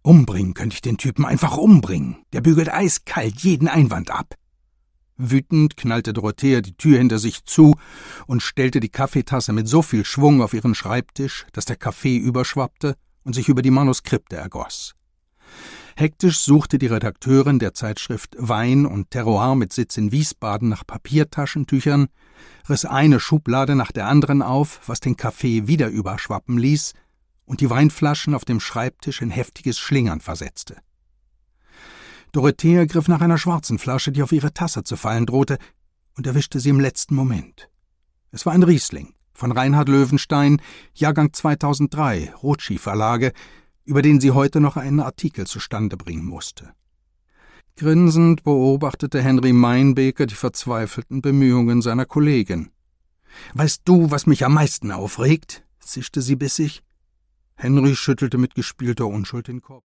Umbringen könnte ich den Typen, einfach umbringen. Der bügelt eiskalt jeden Einwand ab. Wütend knallte Dorothea die Tür hinter sich zu und stellte die Kaffeetasse mit so viel Schwung auf ihren Schreibtisch, dass der Kaffee überschwappte und sich über die Manuskripte ergoss. Hektisch suchte die Redakteurin der Zeitschrift Wein und Terroir mit Sitz in Wiesbaden nach Papiertaschentüchern, riss eine Schublade nach der anderen auf, was den Kaffee wieder überschwappen ließ und die Weinflaschen auf dem Schreibtisch in heftiges Schlingern versetzte. Dorothea griff nach einer schwarzen Flasche, die auf ihre Tasse zu fallen drohte, und erwischte sie im letzten Moment. Es war ein Riesling von Reinhard Löwenstein, Jahrgang 2003, Rothschild-Verlage, über den sie heute noch einen Artikel zustande bringen musste. Grinsend beobachtete Henry Meinbeker die verzweifelten Bemühungen seiner Kollegin. »Weißt du, was mich am meisten aufregt?« zischte sie bissig. Henry schüttelte mit gespielter Unschuld den Kopf.